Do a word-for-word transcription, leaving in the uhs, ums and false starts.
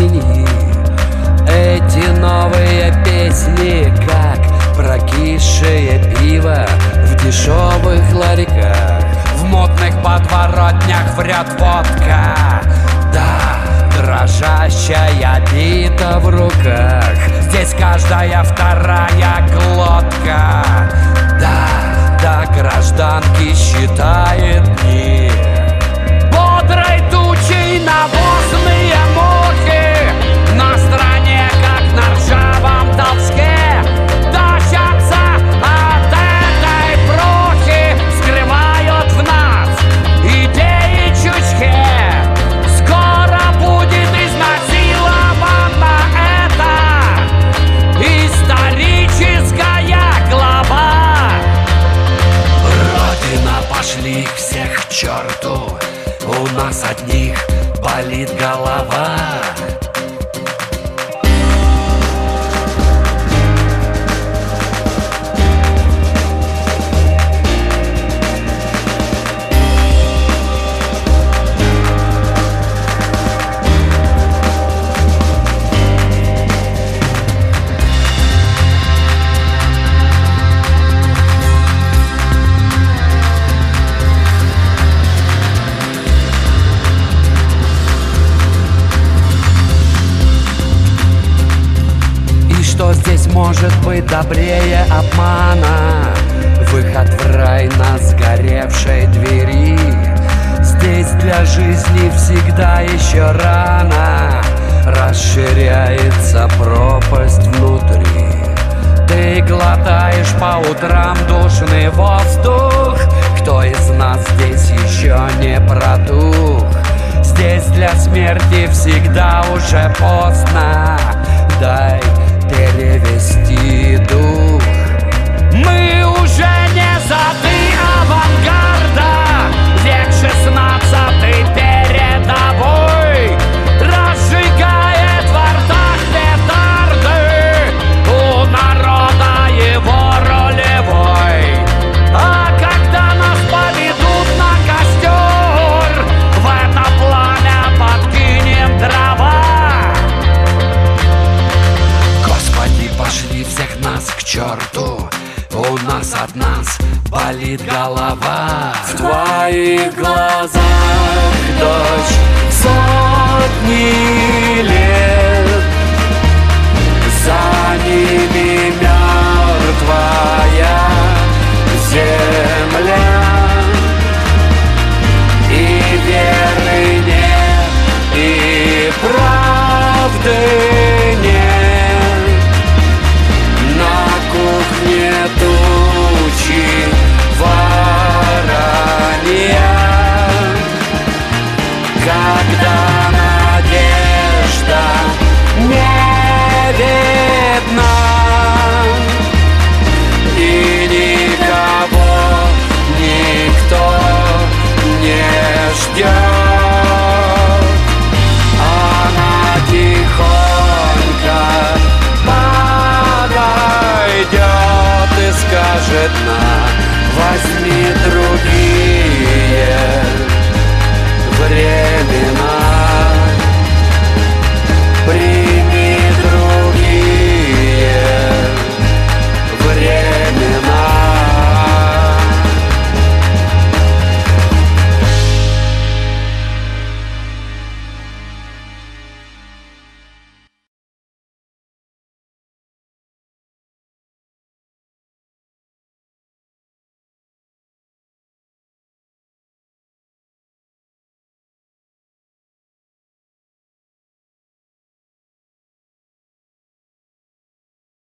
времени. Эти новые песни, как прокисшее пиво в дешевых ларьках. В мутных подворотнях врет водка, да, дрожащая бита в руках. Здесь каждая вторая глотка, да, да, гражданки считает дни. Бодрой тучей навозные мухи на стране, как на ржавом толчке, тащатся от этой прохи, скрывают в нас идеи чучхе. Скоро будет изнасилована эта историческая глава. Родина, пошли их всех к черту, у нас от них болит голова. Что здесь может быть добрее обмана? Выход в рай на сгоревшей двери. Здесь для жизни всегда еще рано, расширяется пропасть внутри. Ты глотаешь по утрам душный воздух. Кто из нас здесь еще не протух? Здесь для смерти всегда уже поздно. Дай перевести дух. Мы уже не зады авангарда, век шестнадцатый передовой разжигает в ртах петарды, у народа его ролевой. А когда нас поведут на костер, в это пламя подкинем дрова. Пошли всех нас к черту, у нас от нас болит голова. В твоих глазах дождь сотни